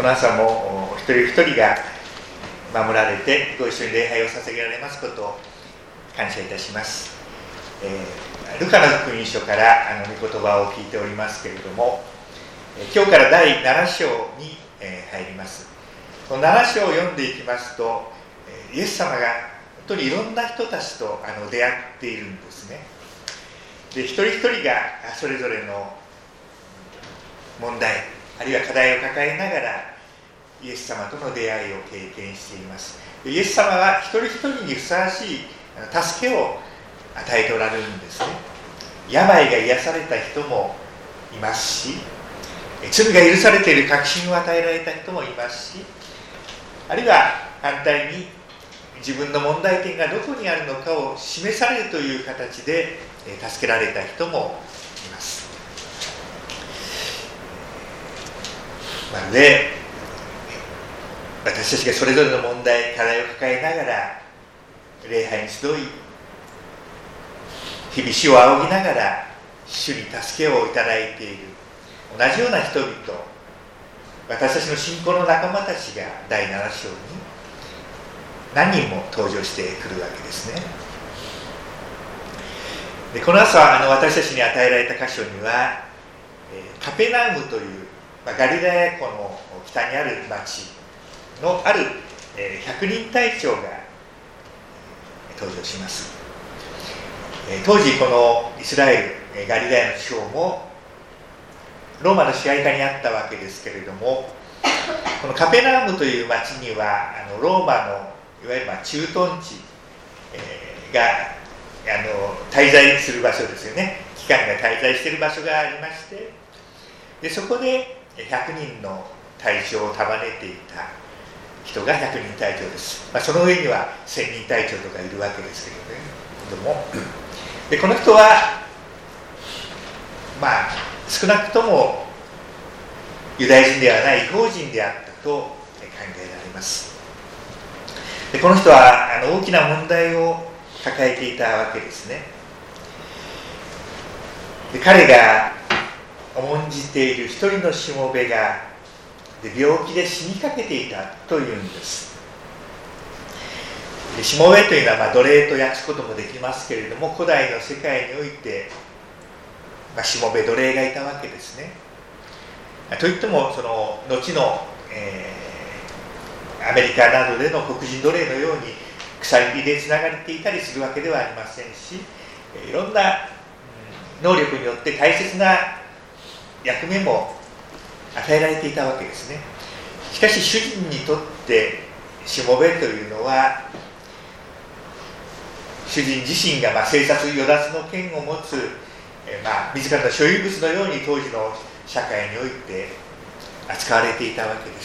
の朝も一人一人が守られてご一緒に礼拝を捧げられますことを感謝いたします。ルカの福音書から御言葉を聞いておりますけれども、今日から第7章に入ります。この7章を読んでいきますと、イエス様が本当にいろんな人たちと出会っているんですね。で、一人一人がそれぞれの問題あるいは課題を抱えながらイエス様との出会いを経験しています。イエス様は一人一人にふさわしい助けを与えておられるんですね。病が癒された人もいますし、罪が許されている確信を与えられた人もいますし、あるいは反対に自分の問題点がどこにあるのかを示されるという形で助けられた人もいます。なので私たちがそれぞれの問題課題を抱えながら礼拝に集い、日々主を仰ぎながら主に助けをいただいている同じような人々、私たちの信仰の仲間たちが第7章に何人も登場してくるわけですね。で、この朝私たちに与えられた箇所にはカペナウムという、ガリラヤ湖の北にある町のある百人隊長が登場します。当時このイスラエルガリラヤの地方もローマの支配下にあったわけですけれども、このカペナウムという町にはローマのいわゆる駐屯地が滞在する場所ですよね。機関が滞在している場所がありまして、でそこで100人の隊長を束ねていた人が100人隊長です。その上には1000人隊長とかいるわけですけれども、でこの人は少なくともユダヤ人ではない異邦人であったと考えられます。でこの人は大きな問題を抱えていたわけですね。で彼が重んじている一人のしもべが病気で死にかけていたというんです。でしもべというのは奴隷と訳すこともできますけれども、古代の世界において、しもべ奴隷がいたわけですね。といってもその後の、アメリカなどでの黒人奴隷のように鎖でつながれていたりするわけではありませんし、いろんな能力によって大切な役目も与えられていたわけですね。しかし主人にとってしもべというのは、主人自身が生殺与奪の権を持つ、自らの所有物のように当時の社会において扱われていたわけです。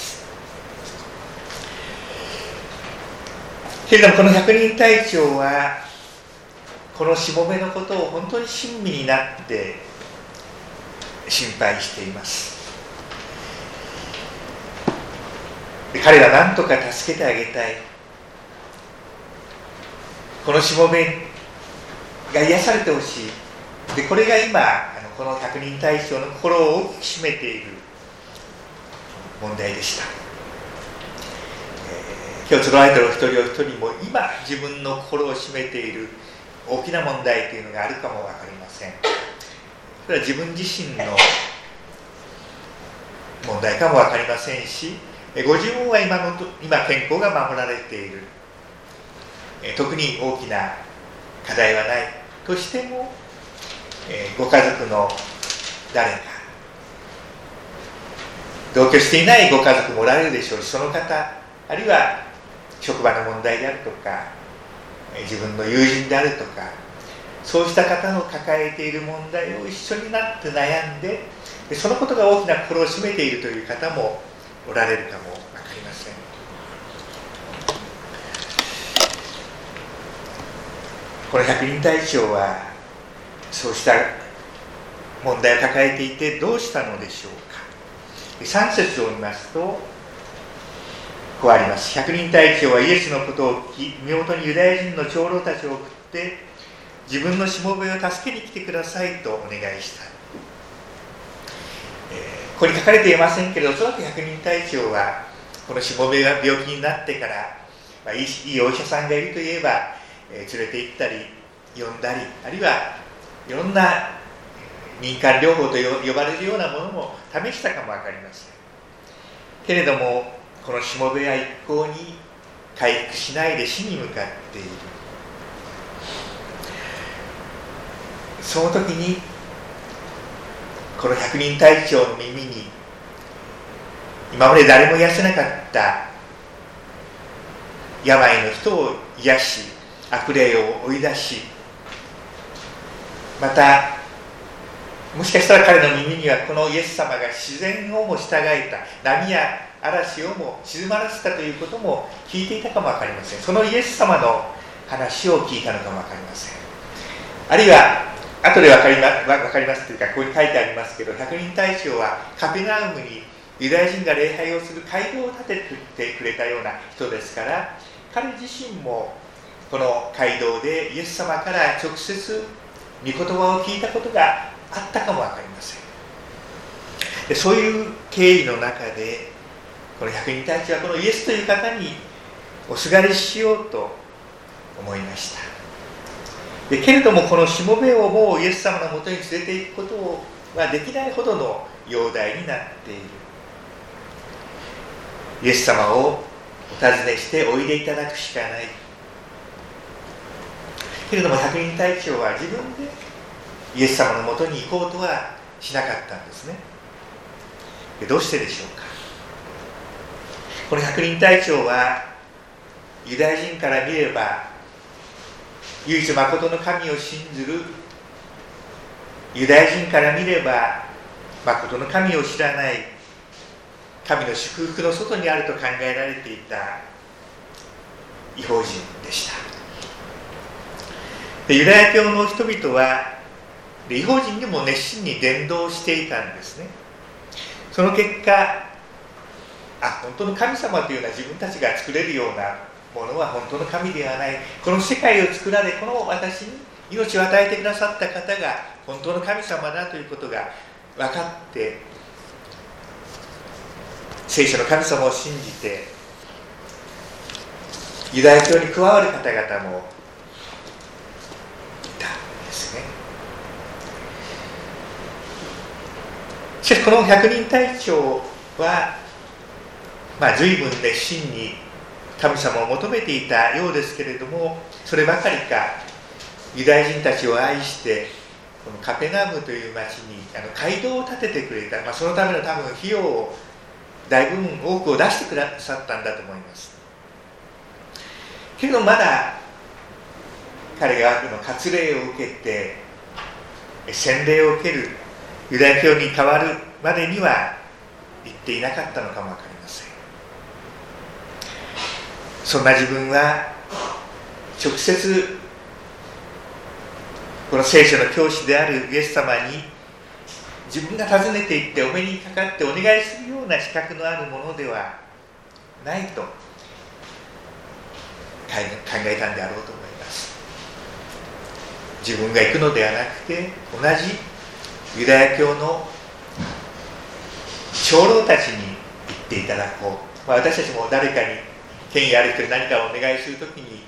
けれどもこの百人隊長はこのしもべのことを本当に親身になって心配しています。で彼は何とか助けてあげたい。このしもべが癒されてほしい。でこれが今この百人隊長の心を大きく占めている問題でした。今日集われているお一人お一人も今自分の心を占めている大きな問題というのがあるかも分かりません。それは自分自身の問題かも分かりませんし、ご自分は今健康が守られている、特に大きな課題はないとしても、ご家族の誰か同居していないご家族もおられるでしょうし、その方あるいは職場の問題であるとか自分の友人であるとか、そうした方の抱えている問題を一緒になって悩んで、そのことが大きな心を占めているという方もおられるかも分かりません。この百人隊長はそうした問題を抱えていてどうしたのでしょうか。3節を見ますとこうあります。百人隊長はイエスのことを聞き、身元にユダヤ人の長老たちを送って自分のしもべを助けに来てくださいとお願いした。 ここに書かれていませんけれど、おそらく百人隊長はこのしもべが病気になってから、いいお医者さんがいるといえば、連れて行ったり呼んだり、あるいはいろんな民間療法と呼ばれるようなものも試したかも分かりませんけれども、このしもべは一向に回復しないで死に向かっている。その時にこの百人隊長の耳に、今まで誰も癒せなかった病の人を癒し、悪霊を追い出し、またもしかしたら彼の耳にはこのイエス様が自然をも従えた、波や嵐をも静まらせたということも聞いていたかも分かりません。そのイエス様の話を聞いたのかも分かりません。あるいは後で分かりますというか、ここに書いてありますけど、百人隊長はカペナウムにユダヤ人が礼拝をする街道を建ててくれたような人ですから、彼自身もこの街道でイエス様から直接御言葉を聞いたことがあったかも分かりません。でそういう経緯の中で、この百人隊長はこのイエスという方におすがりしようと思いました。でけれども、このしもべをもうイエス様のもとに連れて行くことはできないほどの容体になっている。イエス様をお尋ねしておいでいただくしかない。けれども百人隊長は自分でイエス様のもとに行こうとはしなかったんですね。でどうしてでしょうか。この百人隊長はユダヤ人から見れば唯一まことの神を信ずる、ユダヤ人から見ればまことの神を知らない、神の祝福の外にあると考えられていた異邦人でした。でユダヤ教の人々は異邦人にも熱心に伝道していたんですね。その結果、本当の神様というのは自分たちが作れるようなものは本当の神ではない、この世界を作られ、この私に命を与えてくださった方が本当の神様だということが分かって、聖書の神様を信じてユダヤ教に加わる方々もいたんですね。しかしこの百人隊長は随分熱心に神様を求めていたようですけれども、そればかりかユダヤ人たちを愛してこのカペナムという町に街道を建ててくれた、そのための多分費用をだいぶ多くを出してくださったんだと思います。けれどまだ彼が割礼を受けて洗礼を受ける、ユダヤ教に変わるまでには行っていなかったのかもわかりません。そんな自分は直接この聖書の教師であるイエス様に自分が訪ねていってお目にかかってお願いするような資格のあるものではないと考えたんであろうと思います。自分が行くのではなくて、同じユダヤ教の長老たちに行っていただこう。私たちも誰かに権威ある人に何かをお願いするときに、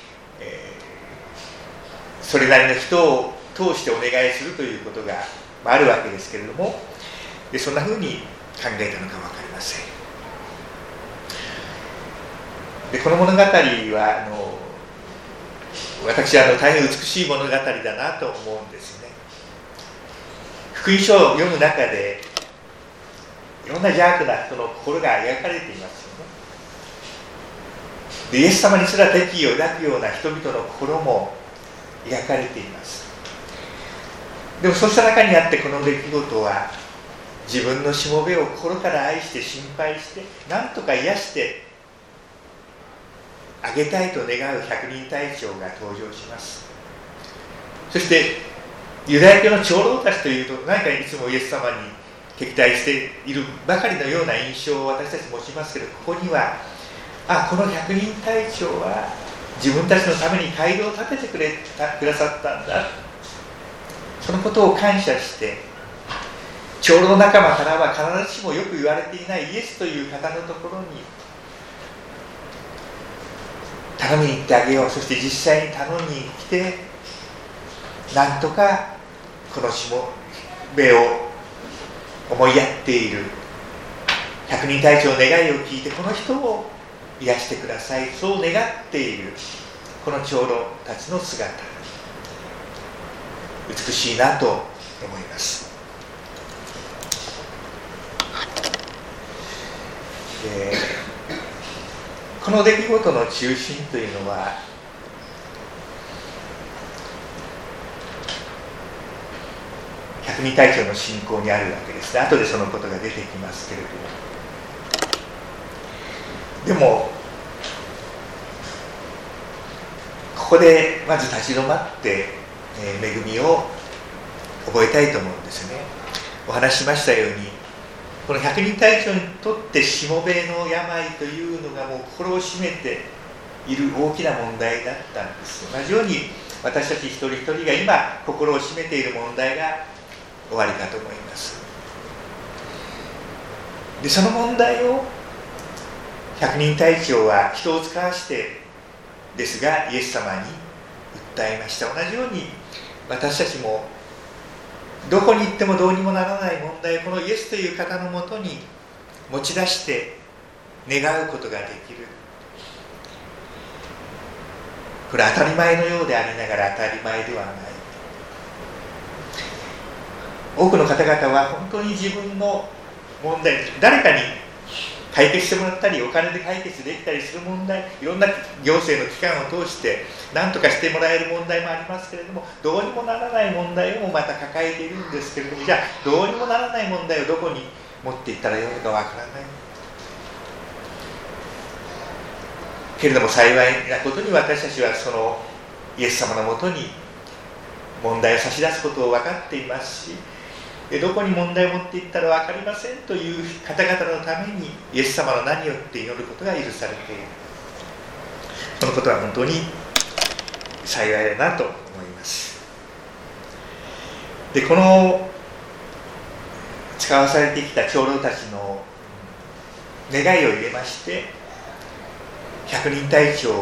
それなりの人を通してお願いするということがあるわけですけれども、そんなふうに考えたのかもわかりません。でこの物語は私は大変美しい物語だなと思うんですね。福音書を読む中でいろんな邪悪な人の心が描かれていますよね。でイエス様にすら敵意を抱くような人々の心も描かれています。でもそうした中にあって、この出来事は自分のしもべを心から愛して心配して何とか癒してあげたいと願う百人隊長が登場します。そしてユダヤ教の長老たちというと何かいつもイエス様に敵対しているばかりのような印象を私たち持ちますけど、ここにはこの百人隊長は自分たちのために街道を建ててくださったんだ、そのことを感謝して長老仲間からは必ずしもよく言われていないイエスという方のところに頼みに行ってあげよう。そして実際に頼みに来て、なんとかこのしもべを思いやっている百人隊長の願いを聞いて、この人を癒してください、そう願っているこの長老たちの姿、美しいなと思います。この出来事の中心というのは、百人隊長の信仰にあるわけですね。後でそのことが出てきますけれども、でもここでまず立ち止まって、恵みを覚えたいと思うんですね。お話ししましたように、この百人隊長にとってしもべの病というのがもう心を占めている大きな問題だったんです。同じように私たち一人一人が今心を占めている問題が終わりかと思います。で、その問題を百人隊長は人を使わしてですがイエス様に訴えました。同じように私たちもどこに行ってもどうにもならない問題をこのイエスという方のもとに持ち出して願うことができる。これは当たり前のようでありながら当たり前ではない。多くの方々は本当に自分の問題、誰かに解決してもらったりお金で解決できたりする問題、いろんな行政の機関を通して何とかしてもらえる問題もありますけれども、どうにもならない問題をもまた抱えているんですけれども、じゃあどうにもならない問題をどこに持っていったらよいのかわからないけれども、幸いなことに私たちはそのイエス様のもとに問題を差し出すことを分かっていますし、どこに問題を持っていったら分かりませんという方々のためにイエス様の名によって祈ることが許されている。このことは本当に幸いだなと思います。で、この使わされてきた長老たちの願いを入れまして、百人隊長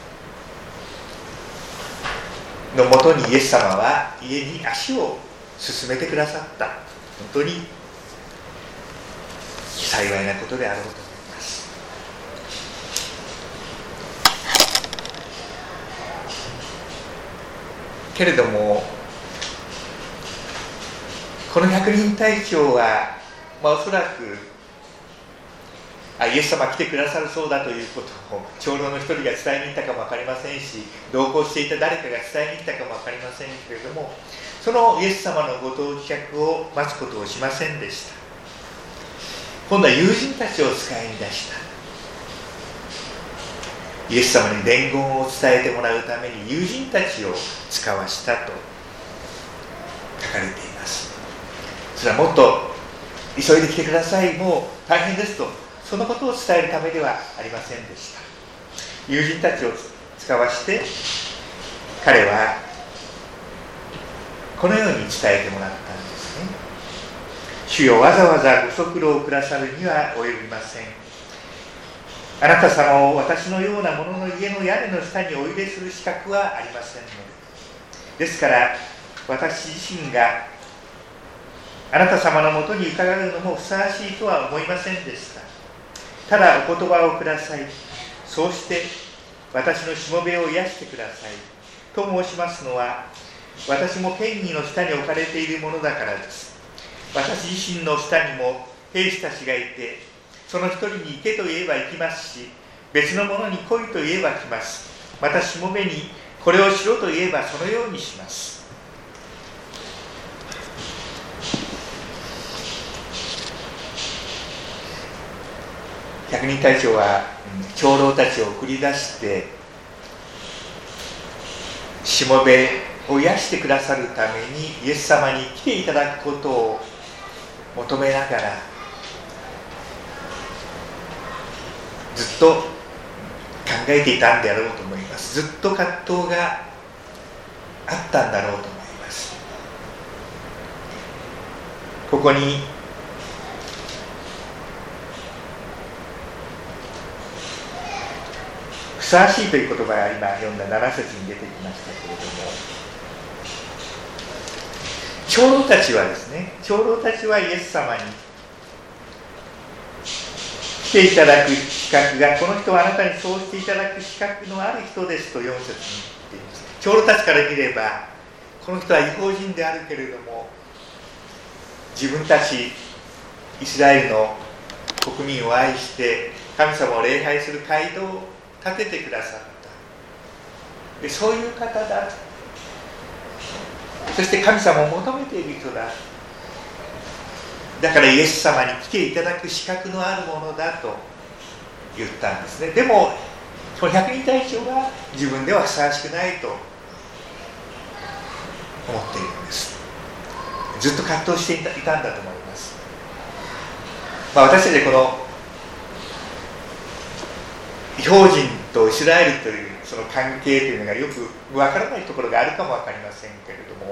のもとにイエス様は家に足を進めてくださった。本当に幸いなことであろうと思います。けれどもこの百人隊長は、おそらくイエス様来てくださるそうだということを長老の一人が伝えに行ったかも分かりませんし、同行していた誰かが伝えに行ったかも分かりませんけれども、そのイエス様のご到着を待つことをしませんでした。今度は友人たちを使いに出した。イエス様に伝言を伝えてもらうために友人たちを使わしたと書かれています。それはもっと急いで来てください、もう大変ですと、そのことを伝えるためではありませんでした。友人たちを使わして彼はこのように伝えてもらったんですね。主よ、わざわざご足労をくださるには及びません。あなた様を私のような者の家の屋根の下にお入れする資格はありませんので。ですから私自身があなた様のもとに伺うのもふさわしいとは思いませんでした。ただお言葉をください。そうして私のしもべを癒してくださいと申しますのは、私も権威の下に置かれているものだからです。私自身の下にも兵士たちがいて、その一人に行けと言えば行きますし、別の者に来いと言えば来ます。またしもべにこれをしろと言えばそのようにします。百人隊長は長老たちを送り出してしもべを癒してくださるためにイエス様に来ていただくことを求めながらずっと考えていたんであろうと思います。ずっと葛藤があったんだろうと思います。こここにふさわしいという言葉が今読んだ7節に出てきましたけれども、長老たちはですね、長老たちはイエス様に来ていただく資格が、この人はあなたにそうしていただく資格のある人ですと4節に言っています。長老たちから見れば、この人は異邦人であるけれども、自分たちイスラエルの国民を愛して神様を礼拝する街道を建ててくださった。で、そういう方だ。そして神様を求めている人だ。だからイエス様に来ていただく資格のあるものだと言ったんですね。でもその百人隊長は自分ではふさわしくないと思っているんです。ずっと葛藤していたんだと思います。私たちこの異邦人とイスラエルというその関係というのがよくわからないところがあるかもわかりませんけれども、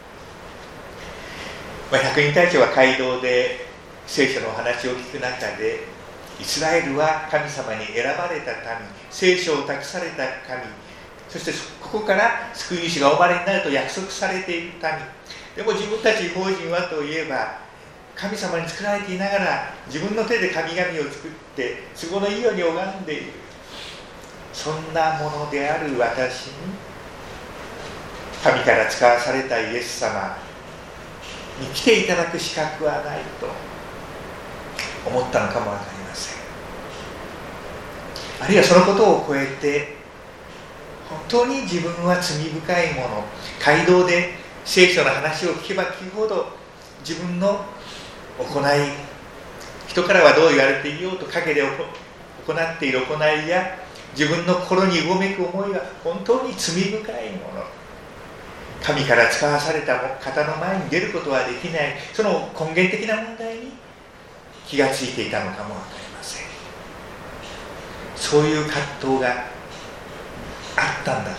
百人隊長は街道で聖書のお話を聞く中で、イスラエルは神様に選ばれた民、聖書を託された神、そしてここから救い主がお生まれになると約束されている民でも、自分たち異邦人はといえば神様に作られていながら自分の手で神々を作って都合のいいように拝んでいる、そんなものである私に神から使わされたイエス様に来ていただく資格はないと思ったのかもわかりません。あるいはそのことを超えて、本当に自分は罪深いもの、街道で聖書の話を聞けば聞くほど自分の行い、人からはどう言われていようと陰で行っている行いや自分の心にうごめく思いは本当に罪深いもの、神から使わされた方の前に出ることはできない、その根源的な問題に気がついていたのかもわかりません。そういう葛藤があったんだと思います。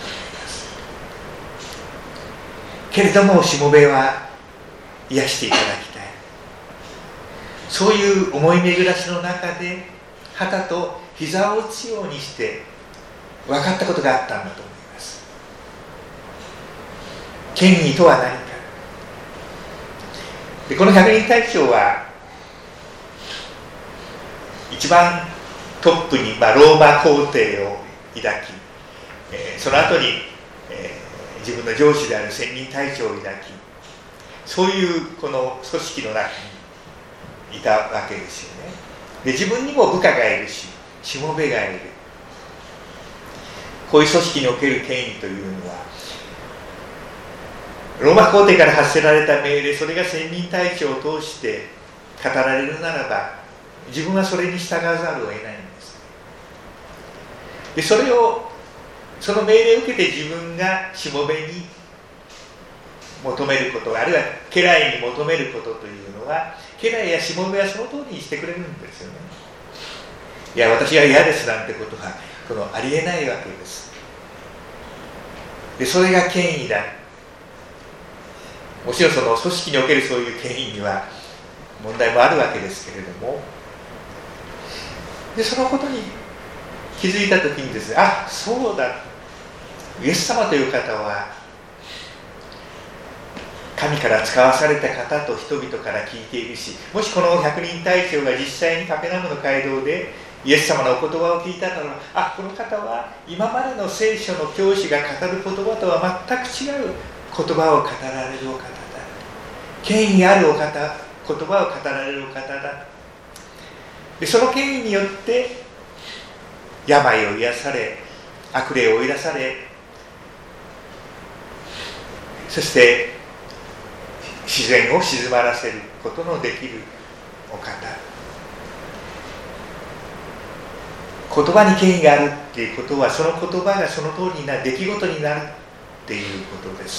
けれどもしもべは癒していただきたい、そういう思い巡らしの中で旗と膝を打つようにして分かったことがあったんだと思います。権威とは何か。で、この百人隊長は一番トップに、ローマ皇帝を抱き、その後に、自分の上司である千人隊長を抱き、そういうこの組織の中にいたわけですよね。で、自分にも部下がいるし、しもべがいる。こういう組織における権威というのは、ローマ皇帝から発せられた命令、それが千人隊長を通して語られるならば、自分はそれに従わざるを得ないんです。で、その命令を受けて自分がしもべに求めること、あるいは家来に求めることというのは、家来やしもべはその通りにしてくれるんですよね。いや、私は嫌ですなんてことはありえないわけです。で、それが権威だ。もちろんその組織におけるそういう権威には問題もあるわけですけれども、で、そのことに気づいたときにですね、あ、そうだ、イエス様という方は神から使わされた方と人々から聞いているし、もしこの百人隊長が実際にカペナムの街道でイエス様のお言葉を聞いたなら、あ、この方は今までの聖書の教師が語る言葉とは全く違う言葉を語られるお方だ、権威あるお方、言葉を語られるお方だ。で、その権威によって病を癒され、悪霊を追い出され、そして自然を静まらせることのできるお方、言葉に権威があるっていうことは、その言葉がその通りになる、出来事になるっていうことです。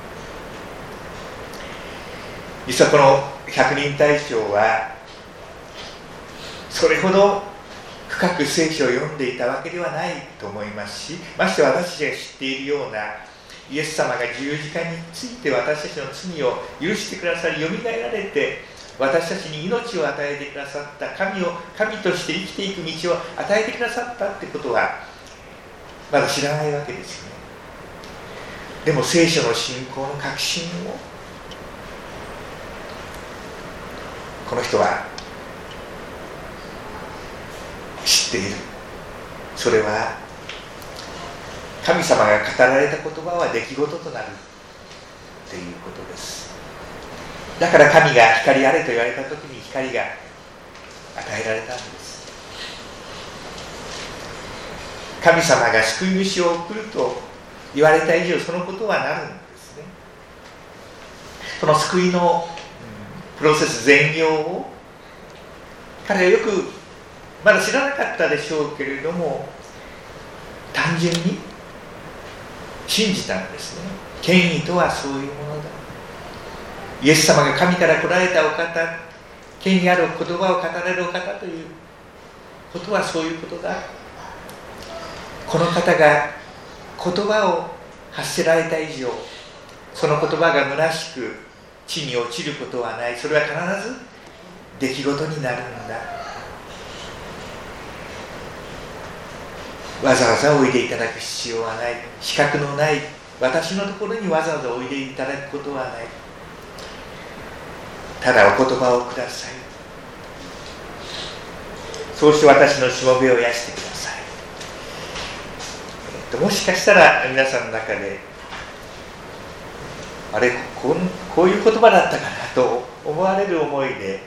実はこの百人隊長はそれほど深く聖書を読んでいたわけではないと思いますし、まして私たちが知っているようなイエス様が十字架について私たちの罪を許してくださり、よみがえられて私たちに命を与えてくださった、神として生きていく道を与えてくださったってことはまだ知らないわけですよね。でも聖書の信仰の確信をこの人は知っている。それは神様が語られた言葉は出来事となるということです。だから神が光あれと言われた時に光が与えられたんです。神様が救い主を送ると言われた以上、そのことはなるんですね。その救いのプロセス、全容を彼はよくまだ知らなかったでしょうけれども、単純に信じたんですね。権威とはそういうものだ。イエス様が神から来られたお方、権威ある言葉を語られるお方ということはそういうことだ。この方が言葉を発せられた以上、その言葉が虚しく地に落ちることはない。それは必ず出来事になるんだ。わざわざおいでいただく必要はない。資格のない私のところにわざわざおいでいただくことはない。ただお言葉をください。そうして私のしもべを癒してください。もしかしたら皆さんの中であれ こういう言葉だったかなと思われる思いで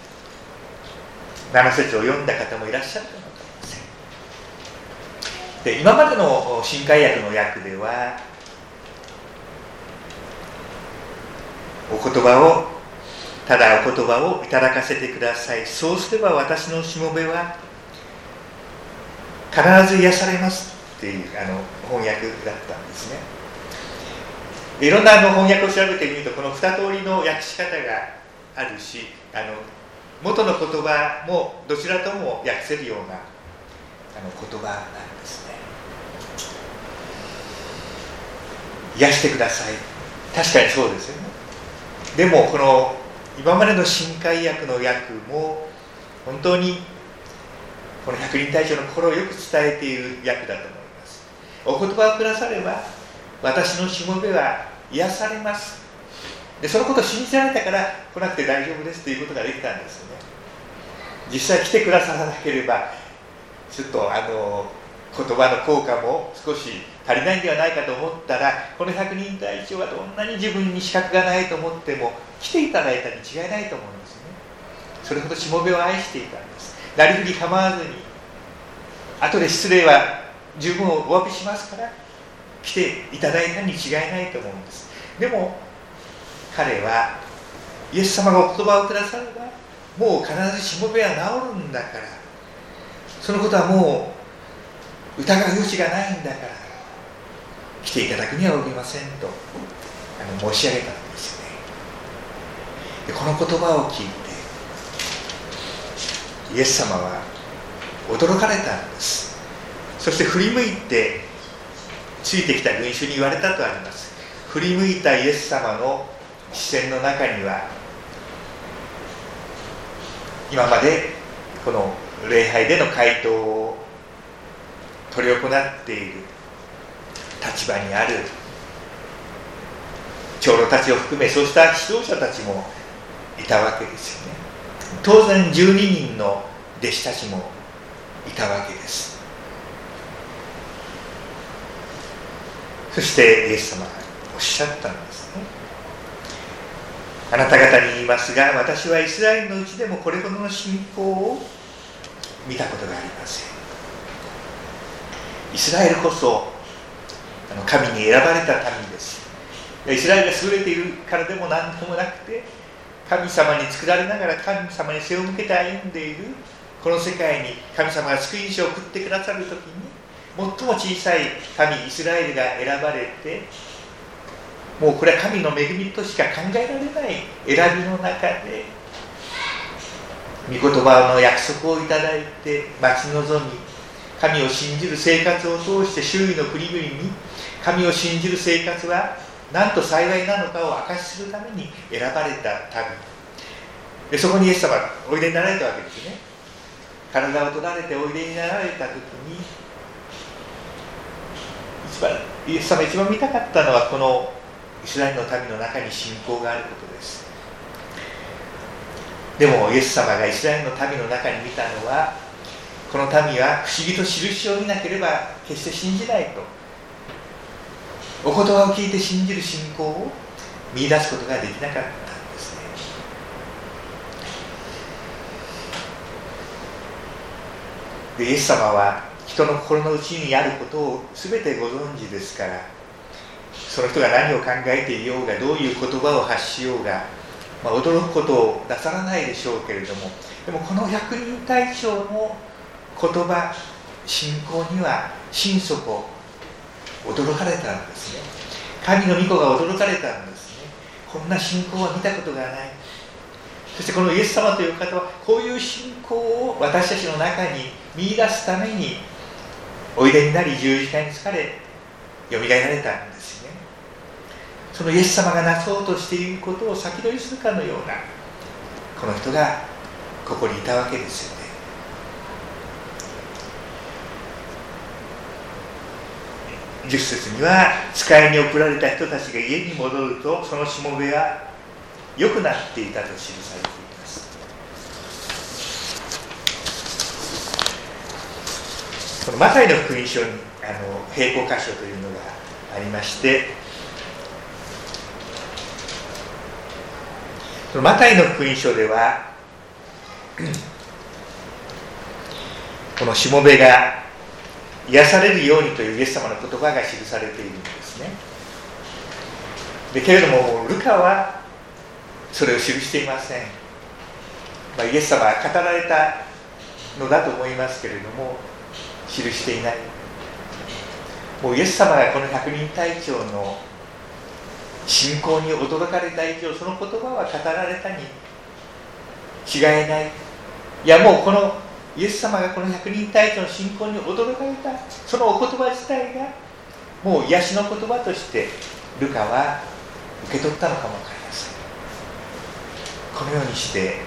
7節を読んだ方もいらっしゃるかもしれません。で、今までの新海訳の訳ではただお言葉をいただかせてください。そうすれば私のしもべは必ず癒されますっていう翻訳だったんですね。いろんな翻訳を調べてみると、この2通りの訳し方があるし、元の言葉もどちらとも訳せるような言葉なんですね。癒してください。確かにそうですよね。でもこの今までの新海訳の訳も本当にこの百人隊長の心をよく伝えている訳だと思います。お言葉をくだされば私のしもべは癒されます。で、そのことを信じられたから来なくて大丈夫ですということができたんですよね。実際来てくださらなければちょっと言葉の効果も少し足りないんではないかと思ったら、この百人隊長はどんなに自分に資格がないと思っても来ていただいたに違いないと思うんですよね。それほどしもべを愛していたんです。なりふり構わずに、後で失礼は十分お詫びしますから来ていただいたに違いないと思うんです。でも彼はイエス様がお言葉をくださればもう必ずしもべは治るんだから、そのことはもう疑う余地がないんだから来ていただくには及びませんと申し上げたんですよね。で、この言葉を聞いてイエス様は驚かれたんです。そして振り向いてついてきた群衆に言われたとあります。振り向いたイエス様の視線の中には、今までこの礼拝での回答を執り行っている立場にある長老たちを含め、そうした指導者たちもいたわけですよね。当然12人の弟子たちもいたわけです。そしてイエス様がおっしゃったんですね。あなた方に言いますが、私はイスラエルのうちでもこれほどの信仰を見たことがありません。イスラエルこそ神に選ばれた民です。イスラエルが優れているからでも何でもなくて、神様に作られながら神様に背を向けて歩んでいるこの世界に神様が救い主を送ってくださるときに、最も小さい民イスラエルが選ばれて、もうこれは神の恵みとしか考えられない選びの中で御言葉の約束をいただいて待ち望み、神を信じる生活を通して周囲の国々に神を信じる生活はなんと幸いなのかを証しするために選ばれた民、 でそこにイエス様がおいでになられたわけですね。体を取られておいでになられた時に、イエス様が一番見たかったのは、このイスラエルの民の中に信仰があることです。でもイエス様がイスラエルの民の中に見たのは、この民は不思議と印を見なければ決して信じないと、お言葉を聞いて信じる信仰を見出すことができなかったんですね。でイエス様は人の心の内にあることを全てご存知ですから、その人が何を考えていようが、どういう言葉を発しようが、驚くことをなさらないでしょうけれども、でもこの百人隊長の言葉、信仰には心底驚かれたんですね。神の御子が驚かれたんですね。こんな信仰は見たことがない。そしてこのイエス様という方は、こういう信仰を私たちの中に見出すためにおいでになり、十字架につかれよみがえられたんですね。そのイエス様がなそうとしていることを先取りするかのような、この人がここにいたわけですよね。10節には、使いに送られた人たちが家に戻ると、そのしもべは良くなっていたと記されています。このマタイの福音書に並行箇所というのがありまして、そのマタイの福音書ではこのしもべが癒されるようにというイエス様の言葉が記されているんですね。でけれどもルカはそれを記していません。イエス様が語られたのだと思いますけれども、記していない。もうイエス様がこの百人隊長の信仰に驚かれた以上、その言葉は語られたに違いない。いや、もうこのイエス様がこの百人隊長の信仰に驚かれた、そのお言葉自体がもう癒しの言葉としてルカは受け取ったのかもわかりません。このようにして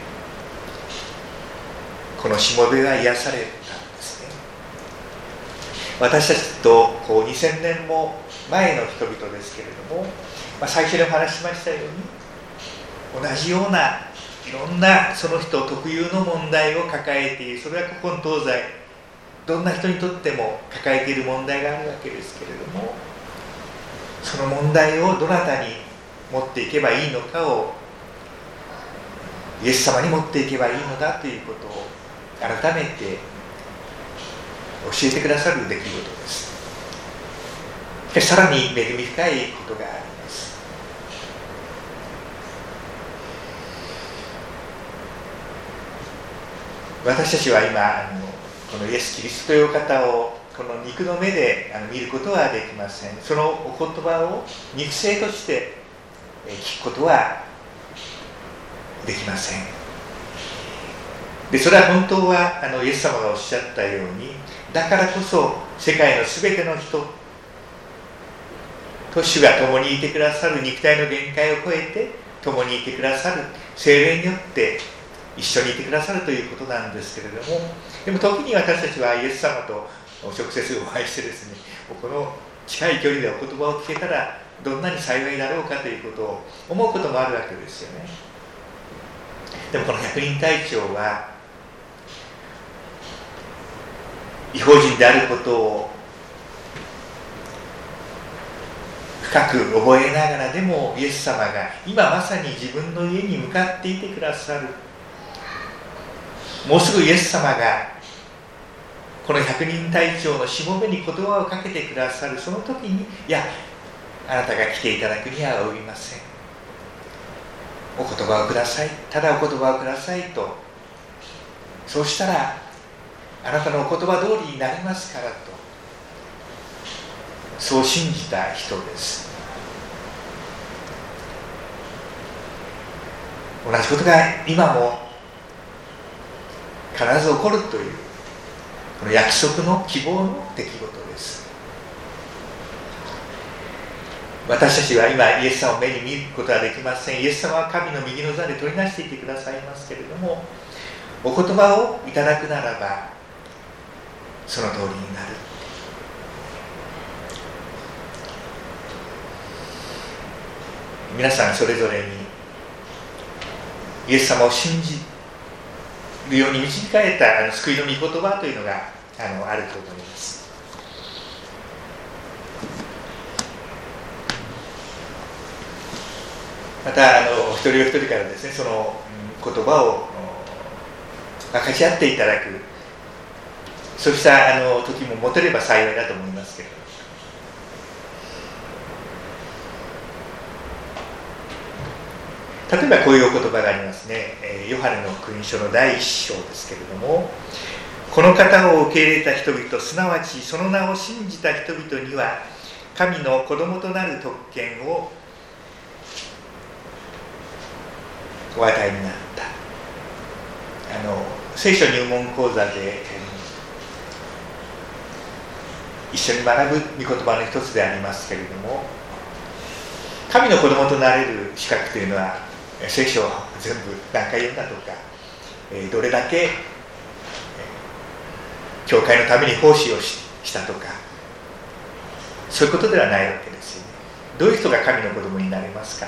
このしもべは癒されたんですね。私たちと2000年も前の人々ですけれども、最初にお話ししましたように、同じようないろんなその人特有の問題を抱えている。それは古今東西どんな人にとっても抱えている問題があるわけですけれども、その問題をどなたに持っていけばいいのかをイエス様に持っていけばいいのだということを改めて教えてくださる出来事です。さらに恵み深いことがあります。私たちは今このイエス・キリストという方をこの肉の目で見ることはできません。そのお言葉を肉声として聞くことはできません。でそれは本当はイエス様がおっしゃったように、だからこそ世界のすべての人と主が共にいてくださる、肉体の限界を超えて共にいてくださる、聖霊によって一緒にいてくださるということなんですけれども、でも時に私たちはイエス様と直接お会いしてですね、この近い距離でお言葉を聞けたらどんなに幸いだろうかということを思うこともあるわけですよね。でもこの百人隊長は異邦人であることを深く覚えながらでも、イエス様が今まさに自分の家に向かっていてくださる、もうすぐイエス様がこの百人隊長のしもべに言葉をかけてくださる、その時に、いや、あなたが来ていただくには及びません、お言葉をください、ただお言葉をくださいと、そうしたらあなたのお言葉通りになりますからと、そう信じた人です。同じことが今も必ず起こるという、この約束の希望の出来事です。 私たちは今イエス様を目に見ることはできません。イエス様は神の右の座で取りなしていてくださいますけれども、お言葉をいただくならばその通りになる。皆さんそれぞれにイエス様を信じるように導かれた救いの御言葉というのがあると思います。またお一人お一人からですね、その言葉を分かち合っていただく、そうした時も持てれば幸いだと思いますけれど、例えばこういうお言葉がありますね。ヨハネの福音書の第1章ですけれども、この方を受け入れた人々、すなわちその名を信じた人々には神の子供となる特権をお与えになった。聖書入門講座で一緒に学ぶ御言葉の一つでありますけれども、神の子供となれる資格というのは聖書を全部何回読んだとか、どれだけ教会のために奉仕をしたとか、そういうことではないわけですよね。どういう人が神の子供になれますか。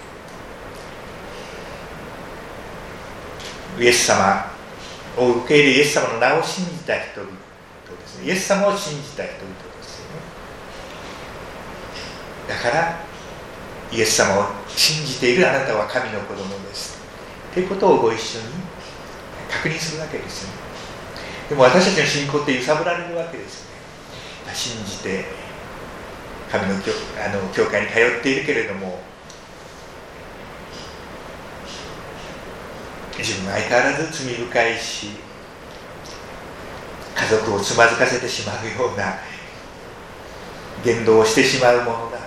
イエス様を受け入れ、イエス様の名を信じた人々ですね。イエス様を信じた人々ですよね。だからイエス様を信じているあなたは神の子供ですということをご一緒に確認するわけですよね。でも私たちの信仰って揺さぶられるわけですよね。信じて神の教会に通っているけれども、自分は相変わらず罪深いし、家族をつまずかせてしまうような言動をしてしまうものだ。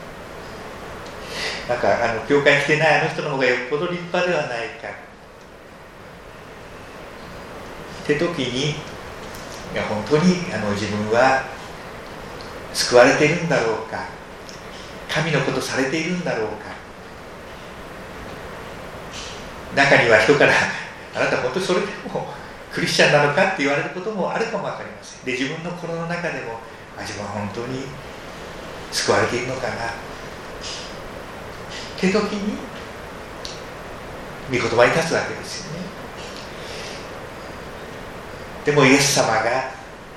なんか教会に来てないあの人の方がよっぽど立派ではないかって時に、本当に自分は救われているんだろうか、神のことされているんだろうか。中には人からあなた本当にそれでもクリスチャンなのかって言われることもあるかも分かりません。で、自分の心の中でも自分は本当に救われているのかなって時に御言葉に立つわけですよね。でもイエス様が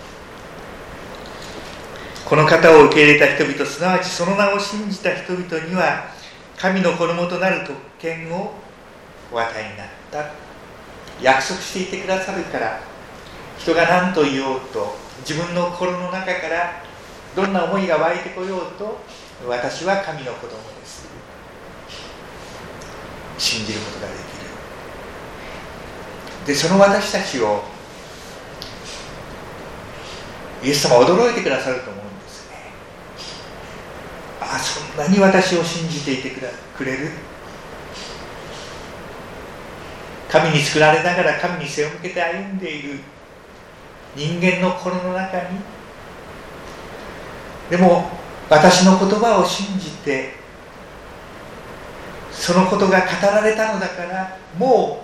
この方を受け入れた人々、すなわちその名を信じた人々には神の子供となる特権をお与えになった。約束していてくださるから、人が何と言おうと、自分の心の中からどんな思いが湧いてこようと、私は神の子供です、信じることができる。で、その私たちをイエス様は驚いてくださると思うんですね。そんなに私を信じていてくれる。神に作られながら神に背を向けて歩んでいる人間の心の中に、でも私の言葉を信じてそのことが語られたのだから、も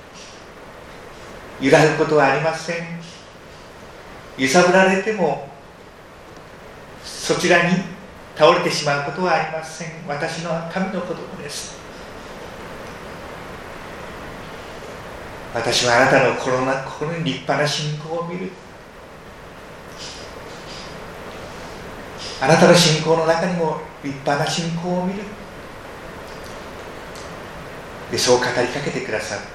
う揺らぐことはありません。揺さぶられてもそちらに倒れてしまうことはありません。私の神の子供です。私はあなたの心に立派な信仰を見る。あなたの信仰の中にも立派な信仰を見る。で、そう語りかけてくださって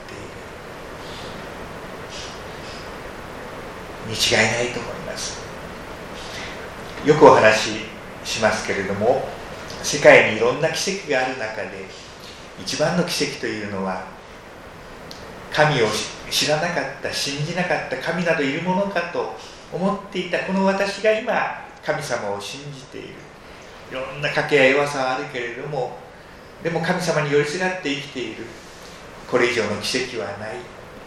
いるに違いないと思います。よくお話ししますけれども、世界にいろんな奇跡がある中で一番の奇跡というのは、神を知らなかった、信じなかった、神などいるものかと思っていたこの私が今神様を信じている。いろんな賭けや弱さはあるけれども、でも神様に寄りすがって生きている。これ以上の奇跡はない。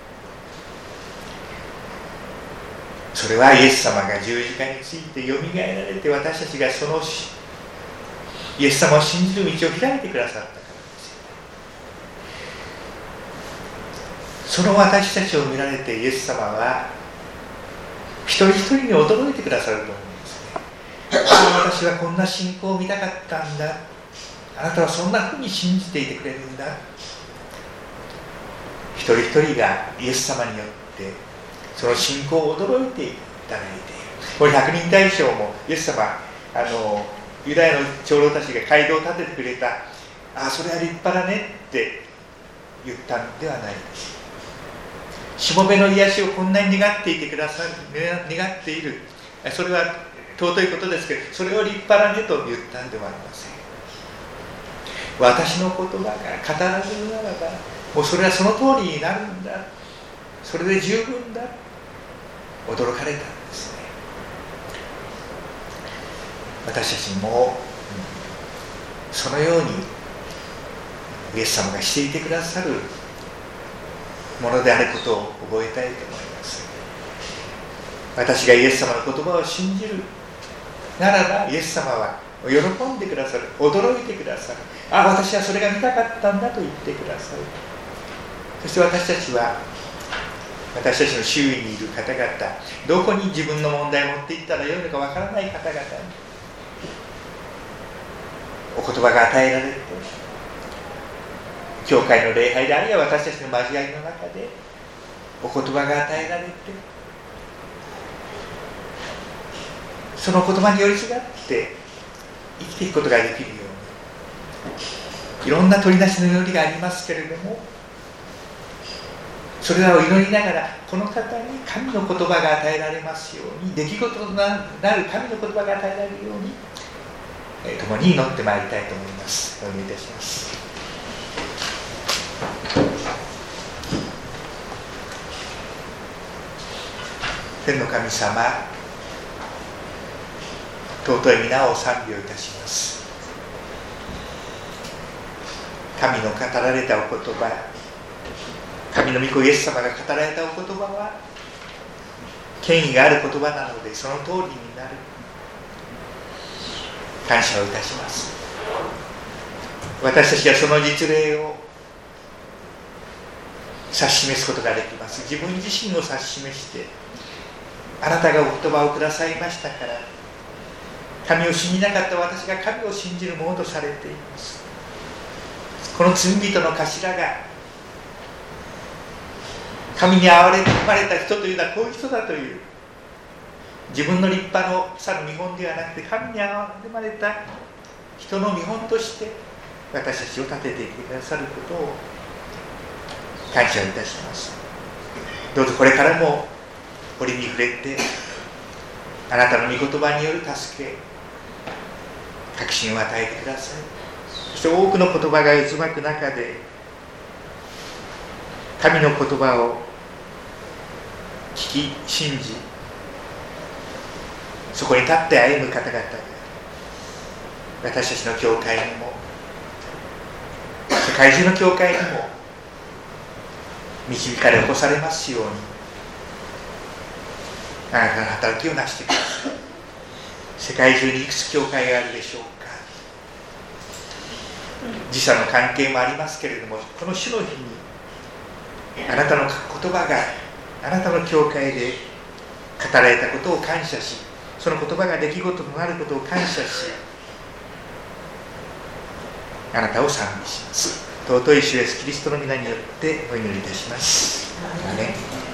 それはイエス様が十字架についてよみがえられて、私たちがそのイエス様を信じる道を開いてくださったからです。その私たちを見られてイエス様は一人一人に驚いてくださると思うんですね。私はこんな信仰を見たかったんだ、あなたはそんなふうに信じていてくれるんだ。一人一人がイエス様によってその信仰を驚いていただいている。これ百人大将もイエス様、ユダヤの長老たちが街道を建ててくれた、それは立派だねって言ったんではないです。しもべの癒しをこんなに願っていてくださる、願っている、それは尊いことですけど、それを立派だねと言ったんではありません。私の言葉が語られるならば、もうそれはその通りになるんだ、それで十分だ、驚かれたんですね。私たちも、そのようにイエス様がしていてくださるものであることを覚えたいと思います。私がイエス様の言葉を信じるならば、イエス様は喜んでくださる、驚いてくださる。私はそれが見たかったんだと言ってくださる。そして私たちは、私たちの周囲にいる方々、どこに自分の問題を持っていったらよいのかわからない方々にお言葉が与えられて、教会の礼拝であるいは私たちの交わりの中でお言葉が与えられて、その言葉に寄りすがって生きていくことができるように、いろんな取り出しの祈りがありますけれども、それらを祈りながら、この方に神の言葉が与えられますように、出来事となる神の言葉が与えられるように、共に祈ってまいりたいと思います。お願いいたします。天の神様、尊い皆を賛美をいたします。神の語られたお言葉、神の御子イエス様が語られたお言葉は権威がある言葉なので、その通りになる。感謝をいたします。私たちはその実例を指し示すことができます。自分自身を指し示して、あなたがお言葉をくださいましたから、神を信じなかった私が神を信じるものとされています。この罪人の頭が神に憐れまれた人というのはこういう人だという、自分の立派のさの見本ではなくて、神に憐れまれた人の見本として私たちを立てていてくださることを感謝をいたします。どうぞこれからも折に触れて、あなたの御言葉による助け、確信を与えてください。そして多くの言葉が渦巻く中で、神の言葉を聞き信じ、そこに立って歩む方々が私たちの教会にも世界中の教会にも導かれ起こされますように、あなたの働きをなしてください。世界中にいくつ教会があるでしょうか。時差の関係もありますけれども、この主の日にあなたの言葉があなたの教会で語られたことを感謝し、その言葉が出来事となることを感謝し、あなたを賛美します。尊い主イエスキリストの皆によってお祈りいたします。アーメン。